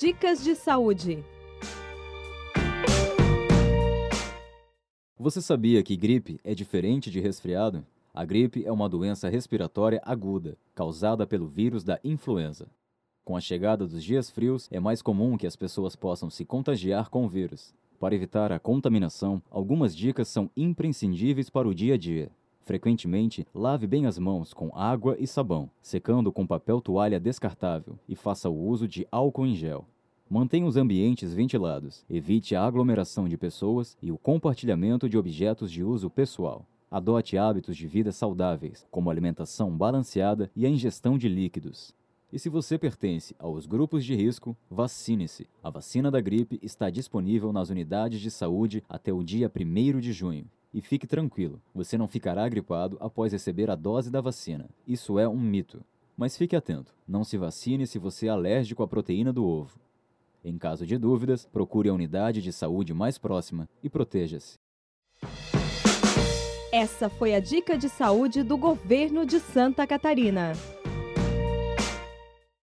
Dicas de saúde. Você sabia que gripe é diferente de resfriado? A gripe é uma doença respiratória aguda, causada pelo vírus da influenza. Com a chegada dos dias frios, é mais comum que as pessoas possam se contagiar com o vírus. Para evitar a contaminação, algumas dicas são imprescindíveis para o dia a dia. Frequentemente, lave bem as mãos com água e sabão, secando com papel toalha descartável, e faça o uso de álcool em gel. Mantenha os ambientes ventilados, evite a aglomeração de pessoas e o compartilhamento de objetos de uso pessoal. Adote hábitos de vida saudáveis, como alimentação balanceada e a ingestão de líquidos. E se você pertence aos grupos de risco, vacine-se. A vacina da gripe está disponível nas unidades de saúde até o dia 1º de junho. E fique tranquilo, você não ficará gripado após receber a dose da vacina. Isso é um mito. Mas fique atento, não se vacine se você é alérgico à proteína do ovo. Em caso de dúvidas, procure a unidade de saúde mais próxima e proteja-se. Essa foi a dica de saúde do Governo de Santa Catarina.